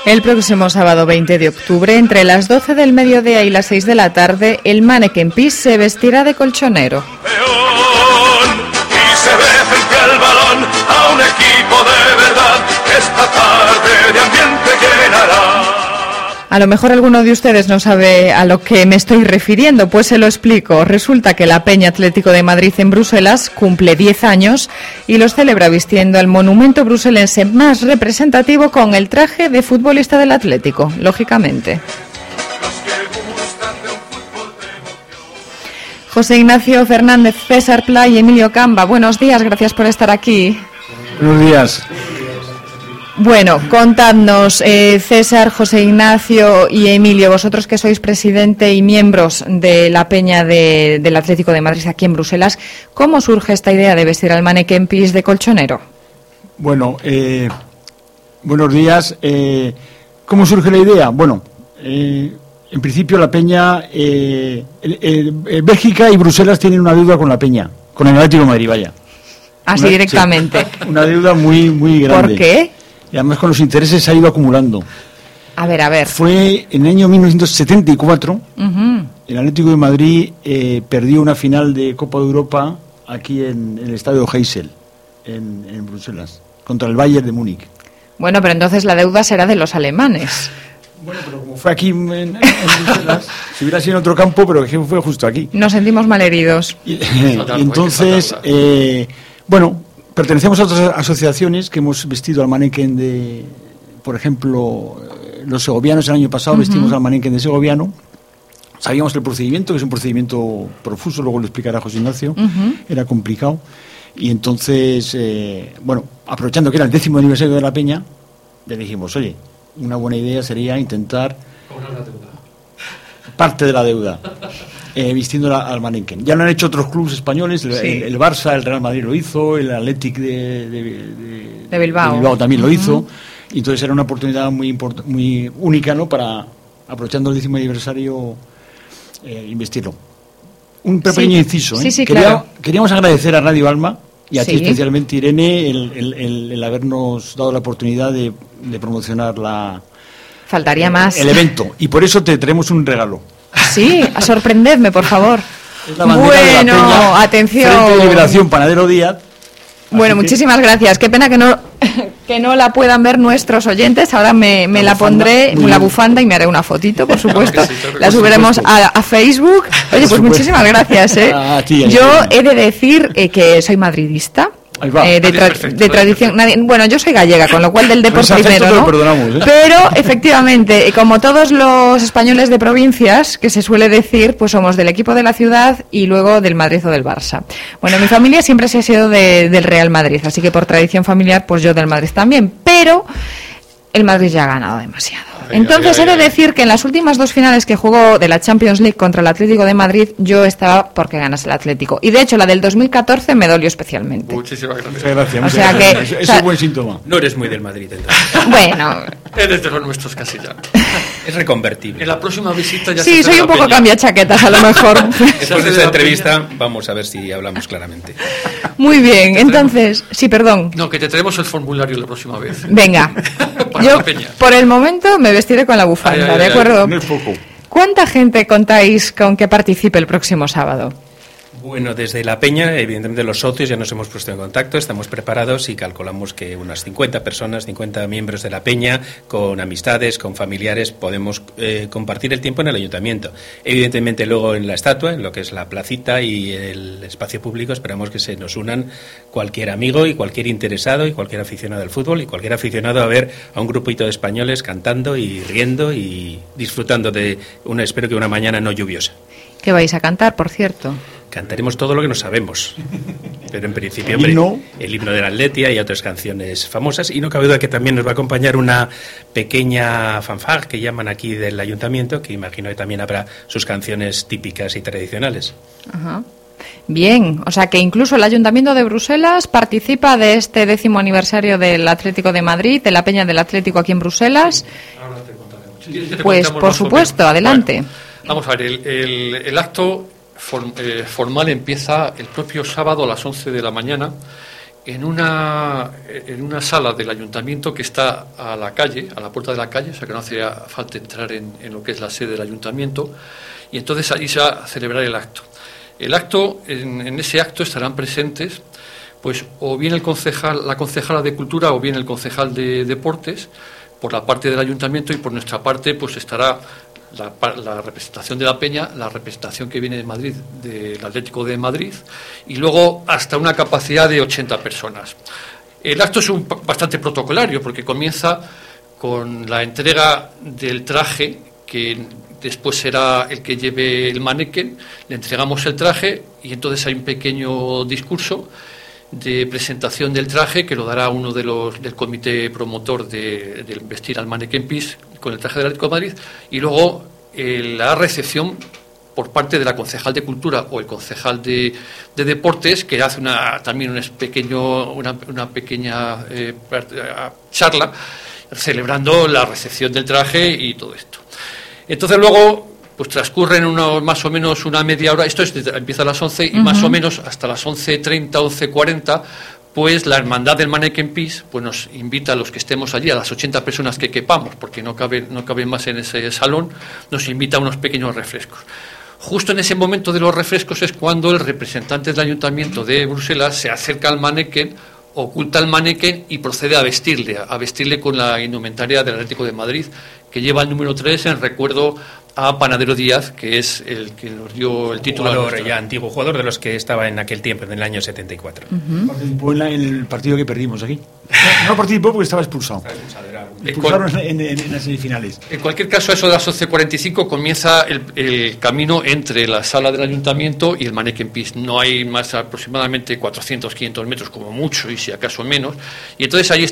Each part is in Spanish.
El próximo sábado 20 de octubre, entre las 12 del mediodía y las 6 de la tarde, el Manneken Pis se vestirá de colchonero. Y se ve frente al balón a un equipo de verdad que esta tarde de ambiente llenará. A lo mejor alguno de ustedes no sabe a lo que me estoy refiriendo, pues se lo explico. Resulta que la Peña Atlético de Madrid en Bruselas cumple 10 años y los celebra vistiendo el monumento bruselense más representativo con el traje de futbolista del Atlético, lógicamente. José Ignacio Fernández, César Pla y Emilio Camba, buenos días, gracias por estar aquí. Buenos días. Bueno, contadnos, César, José Ignacio y Emilio, vosotros que sois presidente y miembros de la Peña del Atlético de Madrid aquí en Bruselas, ¿cómo surge esta idea de vestir al Manneken Pis de colchonero? Bueno, buenos días. ¿Cómo surge la idea? Bueno, en principio la Peña, Bélgica y Bruselas tienen una deuda con la Peña, con el Atlético de Madrid, vaya. Así directamente. Sí, una deuda muy, muy grande. ¿Por qué? Y además con los intereses se ha ido acumulando. A ver. Fue en el año 1974, el Atlético de Madrid perdió una final de Copa de Europa aquí en el estadio Heysel, en Bruselas, contra el Bayern de Múnich. Bueno, pero entonces la deuda será de los alemanes. Bueno, pero como fue aquí en Bruselas, si hubiera sido en otro campo, pero fue justo aquí. Nos sentimos malheridos. Y entonces, bueno, pertenecemos a otras asociaciones que hemos vestido al Manneken de, por ejemplo, los segovianos el año pasado vestimos al Manneken de segoviano. Sabíamos el procedimiento, que es un procedimiento profuso, luego lo explicará José Ignacio, era complicado. Y entonces, bueno, aprovechando que era el 10º aniversario de la Peña, le dijimos, oye, una buena idea sería intentar cobrar la deuda. Parte de la deuda. Vistiéndola al Manneken. Ya lo han hecho otros clubes españoles, el Barça, el Real Madrid lo hizo, el Athletic de Bilbao también lo hizo, y entonces era una oportunidad muy única, ¿no?, para, aprovechando el 10º aniversario, investirlo. Un pequeño inciso, claro. Queríamos agradecer a Radio Alma y a ti especialmente, Irene, el habernos dado la oportunidad de promocionar Faltaría más. El evento, y por eso te traemos un regalo. Sí, a sorprendedme, por favor. Es la bandera de la Peña, atención. Frente de Liberación Panadero Díaz. Bueno, muchísimas gracias. Qué pena que no la puedan ver nuestros oyentes. Ahora me la pondré, la bufanda, y me haré una fotito, por supuesto. La subiremos a Facebook. Oye, pues muchísimas gracias. Yo he de decir que soy madridista. De tradición. Bueno, yo soy gallega, con lo cual del deporte primero, ¿no? Pero efectivamente, como todos los españoles de provincias, que se suele decir, pues somos del equipo de la ciudad y luego del Madrid o del Barça. Bueno, mi familia siempre se ha sido del Real Madrid, así que por tradición familiar, pues yo del Madrid también. Pero el Madrid ya ha ganado demasiado. Entonces he de decir que en las últimas 2 finales que jugó de la Champions League contra el Atlético de Madrid, yo estaba porque ganase el Atlético. Y de hecho la del 2014 me dolió especialmente. Muchísimas gracias. Gracias. O sea que eso es un buen síntoma. No eres muy del Madrid, entonces. Bueno. Es desde los nuestros casi ya. Es reconvertible. En la próxima visita ya sí, soy un poco cambiachaquetas a lo mejor. Después de esta entrevista vamos a ver si hablamos claramente. Muy bien, entonces, sí, perdón. No, que te traemos el formulario la próxima vez. Venga. Yo, por el momento, me vestiré con la bufanda, ¿de acuerdo? No es poco. ¿Cuánta gente contáis con que participe el próximo sábado? Bueno, desde la Peña, evidentemente los socios ya nos hemos puesto en contacto, estamos preparados y calculamos que unas 50 personas, 50 miembros de la Peña, con amistades, con familiares, podemos compartir el tiempo en el ayuntamiento. Evidentemente luego en la estatua, en lo que es la placita y el espacio público, esperamos que se nos unan cualquier amigo y cualquier interesado y cualquier aficionado al fútbol y cualquier aficionado a ver a un grupito de españoles cantando y riendo y disfrutando de espero que una mañana no lluviosa. ¿Qué vais a cantar, por cierto? Cantaremos todo lo que no sabemos, pero en principio, hombre, el himno del Athletic y otras canciones famosas, y no cabe duda que también nos va a acompañar una pequeña fanfare que llaman aquí del ayuntamiento, que imagino que también habrá sus canciones típicas y tradicionales. Ajá. Bien, o sea que incluso el Ayuntamiento de Bruselas participa de este 10º aniversario del Atlético de Madrid, de la Peña del Atlético aquí en Bruselas. Ahora te contaremos. Pues por supuesto, adelante. Bueno, vamos a ver, el acto formal empieza el propio sábado a las 11 de la mañana en una sala del ayuntamiento que está a la calle, a la puerta de la calle, o sea que no hacía falta entrar en lo que es la sede del ayuntamiento, y entonces allí se va a celebrar el acto. El acto, en ese acto estarán presentes pues o bien la concejala de Cultura o bien el concejal de Deportes por la parte del ayuntamiento, y por nuestra parte pues estará la representación de la Peña, la representación que viene de Madrid, del Atlético de Madrid, y luego hasta una capacidad de 80 personas. El acto es bastante protocolario porque comienza con la entrega del traje, que después será el que lleve el manequén. Le entregamos el traje y entonces hay un pequeño discurso de presentación del traje que lo dará uno del comité promotor de vestir al Mannequin Peace con el traje del Atlético de Madrid, y luego la recepción por parte de la concejal de Cultura o el concejal de Deportes, que hace también una pequeña charla celebrando la recepción del traje y todo esto. Entonces luego pues transcurren más o menos una media hora, empieza a las 11 y más o menos hasta las 11:30, 11:40, pues la Hermandad del Mannequin Peace pues nos invita a los que estemos allí, a las 80 personas que quepamos, porque no caben más en ese salón, nos invita a unos pequeños refrescos. Justo en ese momento de los refrescos es cuando el representante del Ayuntamiento de Bruselas se acerca al manequén, oculta el manequén y procede a vestirle con la indumentaria del Atlético de Madrid, que lleva el número 3 en recuerdo a Panadero Díaz, que es el que nos dio el título. Antiguo jugador de los que estaba en aquel tiempo, en el año 74. Participó en el partido que perdimos aquí. No participó porque estaba expulsado. Expulsaron en las semifinales. En cualquier caso, eso de las 11:45 comienza el camino entre la sala del ayuntamiento y el Mannequin Peace. No hay más, aproximadamente 400, 500 metros como mucho, y si acaso menos. Y entonces ahí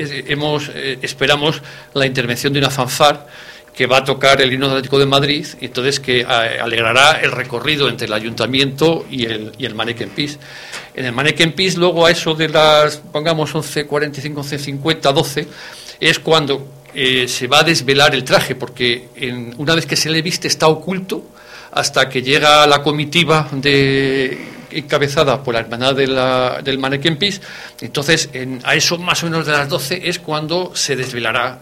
esperamos la intervención de una fanfar que va a tocar el himno del Atlético de Madrid, y entonces que alegrará el recorrido entre el ayuntamiento y el Mannequin Peace. En el Mannequin Peace, luego a eso de las, pongamos, 11:45, 11:50, 12, es cuando se va a desvelar el traje, porque una vez que se le viste está oculto hasta que llega la comitiva encabezada por la hermandad del Mannequin Peace. Entonces, a eso más o menos de las 12 es cuando se desvelará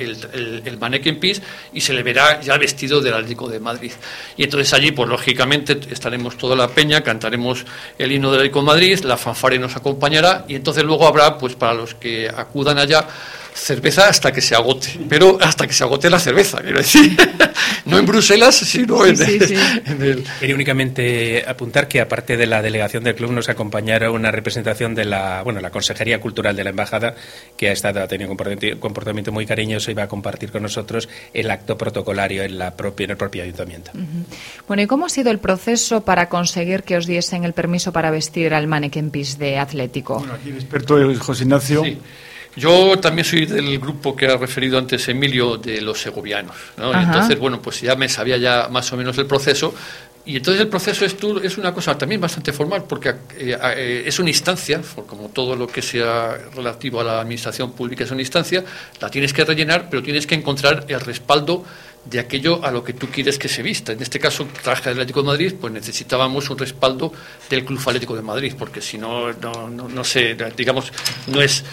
el Mannequin Peace y se le verá ya vestido del Atlético de Madrid. Y entonces allí, pues lógicamente, estaremos toda la peña, cantaremos el himno del Atlético de Madrid, la fanfare nos acompañará, y entonces luego habrá, pues para los que acudan allá, cerveza hasta que se agote, pero hasta que se agote la cerveza, quiero decir, no en Bruselas, sino en el... Quería únicamente apuntar que aparte de la delegación del club nos acompañará una representación de la Consejería Cultural de la Embajada, que ha tenido un comportamiento muy cariñoso y va a compartir con nosotros el acto protocolario en el propio ayuntamiento. Bueno, ¿y cómo ha sido el proceso para conseguir que os diesen el permiso para vestir al Mannequin Peace de Atlético? Bueno, aquí el experto es José Ignacio. Sí. Yo también soy del grupo que ha referido antes Emilio, de los segovianos, ¿no? Y entonces, bueno, pues ya me sabía ya más o menos el proceso. Y entonces el proceso es una cosa también bastante formal, porque es una instancia, como todo lo que sea relativo a la administración pública es una instancia, la tienes que rellenar, pero tienes que encontrar el respaldo de aquello a lo que tú quieres que se vista. En este caso, traje del Atlético de Madrid, pues necesitábamos un respaldo del Club Atlético de Madrid, porque si no sé, digamos, no es,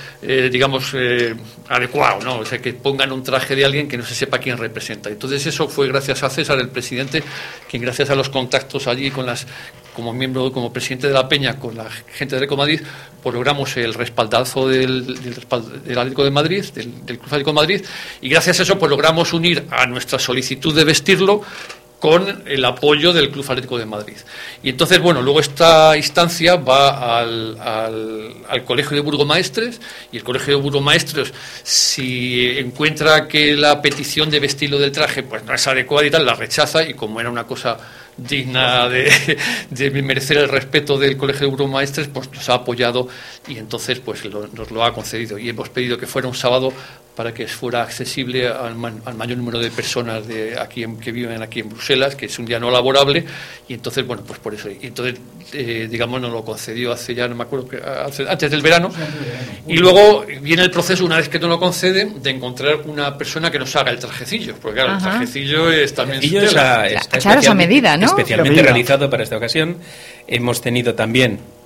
adecuado, ¿no? O sea, que pongan un traje de alguien que no se sepa quién representa. Entonces eso fue gracias a César, el presidente, quien gracias a los contactos allí como presidente de la Peña con la gente de Atlético de Madrid, pues logramos el respaldazo del Atlético de Madrid, del Club Atlético de Madrid, y gracias a eso pues logramos unir a nuestra solicitud de vestirlo con el apoyo del Club Atlético de Madrid. Y entonces, bueno, luego esta instancia va al Colegio de Burgomaestres, y el Colegio de Burgomaestres, si encuentra que la petición de vestirlo del traje pues no es adecuada y tal, la rechaza, y como era una cosa digna de merecer el respeto del Colegio de Burgomaestres, pues nos ha apoyado, y entonces pues nos lo ha concedido, y hemos pedido que fuera un sábado para que fuera accesible al mayor número de personas que viven aquí en Bruselas, que es un día no laborable, y entonces, bueno, pues por eso. Y entonces, digamos, nos lo concedió hace ya, no me acuerdo, antes del verano, y luego viene el proceso, una vez que nos lo conceden, de encontrar una persona que nos haga el trajecillo, porque claro, el trajecillo es también... Claro, esa medida, ¿no? Especialmente realizado para esta ocasión. Hemos tenido también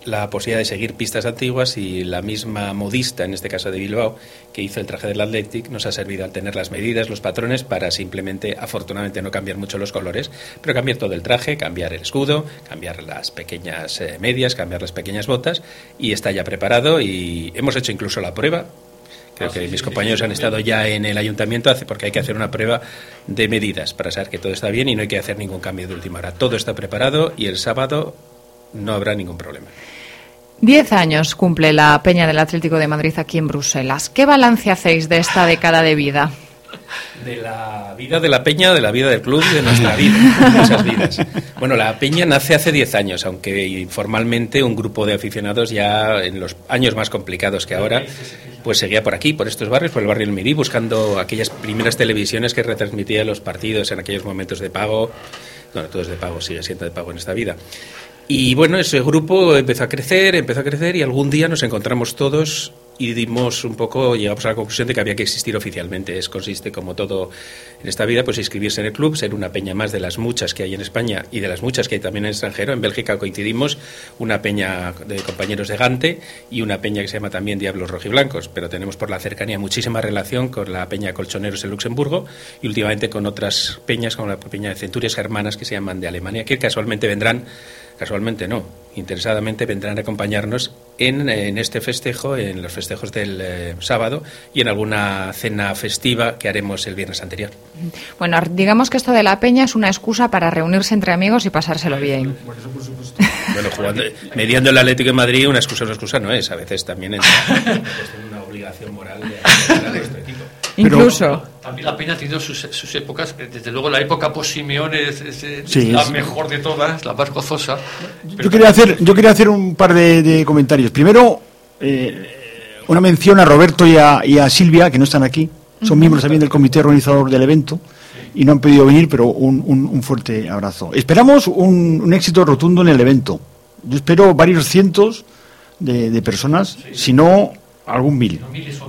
la posibilidad de seguir pistas antiguas y la misma modista, en este caso de Bilbao, que hizo el traje del Athletic, nos ha servido al tener las medidas, los patrones, para simplemente, afortunadamente, no cambiar mucho los colores, pero cambiar todo el traje, cambiar el escudo, cambiar las pequeñas medias, cambiar las pequeñas botas, y está ya preparado y hemos hecho incluso la prueba. Creo que mis compañeros han estado ya en el ayuntamiento porque hay que hacer una prueba de medidas para saber que todo está bien y no hay que hacer ningún cambio de última hora. Todo está preparado y el sábado no habrá ningún problema. 10 años cumple la Peña del Atlético de Madrid aquí en Bruselas. ¿Qué balance hacéis de esta década de vida? De la vida de la Peña, de la vida del club y de nuestra vida, de esas vidas. Bueno, la Peña nace hace 10 años, aunque informalmente un grupo de aficionados ya en los años más complicados que ahora, pues seguía por aquí, por estos barrios, por el barrio del Mirí, buscando aquellas primeras televisiones que retransmitían los partidos en aquellos momentos de pago. Bueno, todo es de pago, sigue siendo de pago en esta vida. Y bueno, ese grupo empezó a crecer y algún día nos encontramos todos y llegamos a la conclusión de que había que existir oficialmente. Consiste, como todo en esta vida, pues inscribirse en el club, ser una peña más de las muchas que hay en España y de las muchas que hay también en el extranjero. En Bélgica coincidimos, una peña de compañeros de Gante y una peña que se llama también Diablos Rojiblancos, pero tenemos por la cercanía muchísima relación con la peña Colchoneros en Luxemburgo y últimamente con otras peñas, como la peña de Centurias Germanas, que se llaman de Alemania, que casualmente interesadamente vendrán a acompañarnos en este festejo, en los festejos del sábado y en alguna cena festiva que haremos el viernes anterior. Bueno, digamos que esto de la Peña es una excusa para reunirse entre amigos y pasárselo bien. Bueno, mediando el Atlético de Madrid, una excusa no es, a veces también es una obligación moral de apoyar a nuestro equipo. Incluso. También la Peña ha tenido sus épocas. Desde luego la época post-Simeone es Sí, la mejor de todas, la más gozosa. Yo quería hacer un par de comentarios. Primero, una mención a Roberto y a Silvia, que no están aquí. Son miembros también del comité organizador del evento y no han podido venir, pero un fuerte abrazo. Esperamos un éxito rotundo en el evento. Yo espero varios cientos de personas, si no algún mil.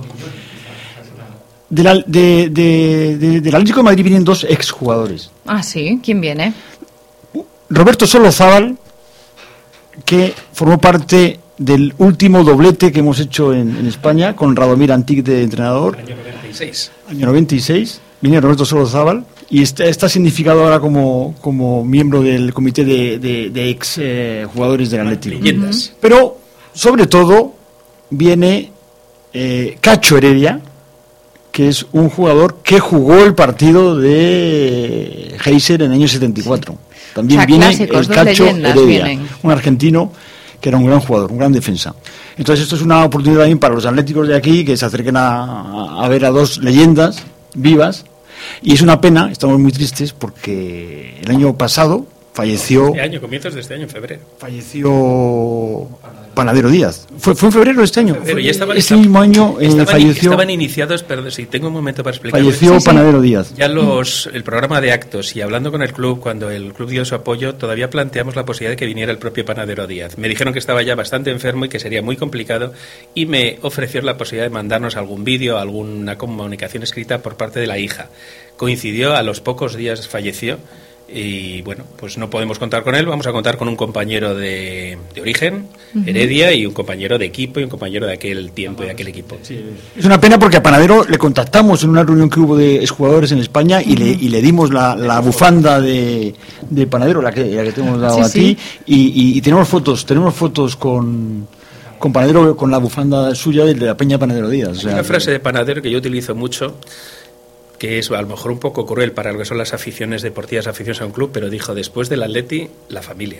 Del Atlético de Madrid vienen 2 exjugadores. Ah, sí, ¿quién viene? Roberto Solozábal, que formó parte del último doblete que hemos hecho en España con Radomir Antic de entrenador. Año 96. Año 96. Viene Roberto Solozábal y está significado ahora como miembro del comité de ex jugadores del Atlético. Leyendas. Pero, sobre todo, viene Cacho Heredia, que es un jugador que jugó el partido de Heiser en el año 74. También viene el Cacho Heredia, un argentino que era un gran jugador, un gran defensa. Entonces esto es una oportunidad también para los atléticos de aquí que se acerquen a ver a 2 leyendas vivas. Y es una pena, estamos muy tristes porque el año pasado falleció... Comienzos de este año, en febrero. Falleció Panadero Díaz. ¿Fue en febrero de este año? Este mismo año falleció... Estaban iniciados, perdón, si tengo un momento para explicar. Falleció Panadero Díaz. Ya el programa de actos y hablando con el club, cuando el club dio su apoyo, todavía planteamos la posibilidad de que viniera el propio Panadero Díaz. Me dijeron que estaba ya bastante enfermo y que sería muy complicado y me ofrecieron la posibilidad de mandarnos algún vídeo, alguna comunicación escrita por parte de la hija. Coincidió, a los pocos días falleció. Y bueno, pues no podemos contar con él, vamos a contar con un compañero de origen, Heredia, y un compañero de equipo y un compañero de aquel tiempo y de aquel equipo. Sí. Es una pena porque a Panadero le contactamos en una reunión que hubo de exjugadores en España y le dimos la bufanda de Panadero, la que te hemos dado a ti, y tenemos fotos con Panadero, con la bufanda suya de la Peña Panadero Díaz. O sea, una frase de Panadero que yo utilizo mucho, que es a lo mejor un poco cruel para lo que son las aficiones deportivas, aficiones a un club, pero dijo, después del Atleti, la familia.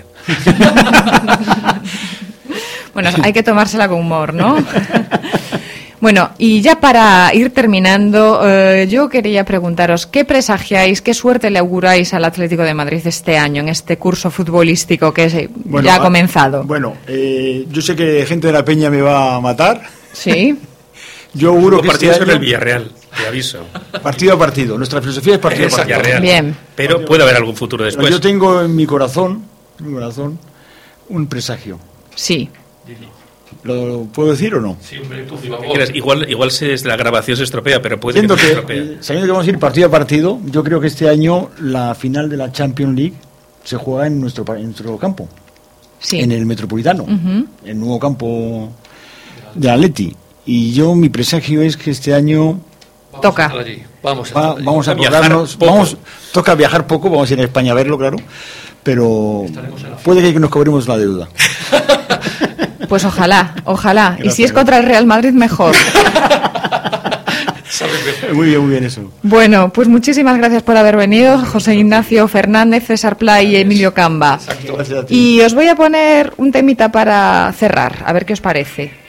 Bueno, hay que tomársela con humor, ¿no? Bueno, y ya para ir terminando, yo quería preguntaros, ¿qué presagiáis, qué suerte le auguráis al Atlético de Madrid este año, en este curso futbolístico que ya ha comenzado? Bueno, yo sé que gente de la Peña me va a matar. Sí. Yo auguro que partido sobre el Villarreal, te aviso. Partido a partido. Nuestra filosofía es partido a partido. Bien. Pero puede haber algún futuro después. Yo tengo en mi corazón, un presagio. Sí. ¿Lo puedo decir o no? Sí, hombre, tú, por favor. Igual la grabación se estropea, pero puede sabiendo que se estropee. Sabiendo que vamos a ir partido a partido, yo creo que este año la final de la Champions League se juega en nuestro campo. Sí. en el Metropolitano, en el nuevo campo de Atleti. Y mi presagio es que este año Toca. Allí. Vamos a vamos a Viajar acordarnos, poco. toca viajar poco, vamos a ir a España a verlo, claro, pero puede que nos cobremos la deuda. Pues ojalá. Y si es Gracias. contra el Real Madrid, mejor. Muy bien eso. Bueno, pues muchísimas gracias por haber venido, José Ignacio Fernández, César Pla y Emilio Camba. Gracias a ti. Y os voy a poner un temita para cerrar, a ver qué os parece.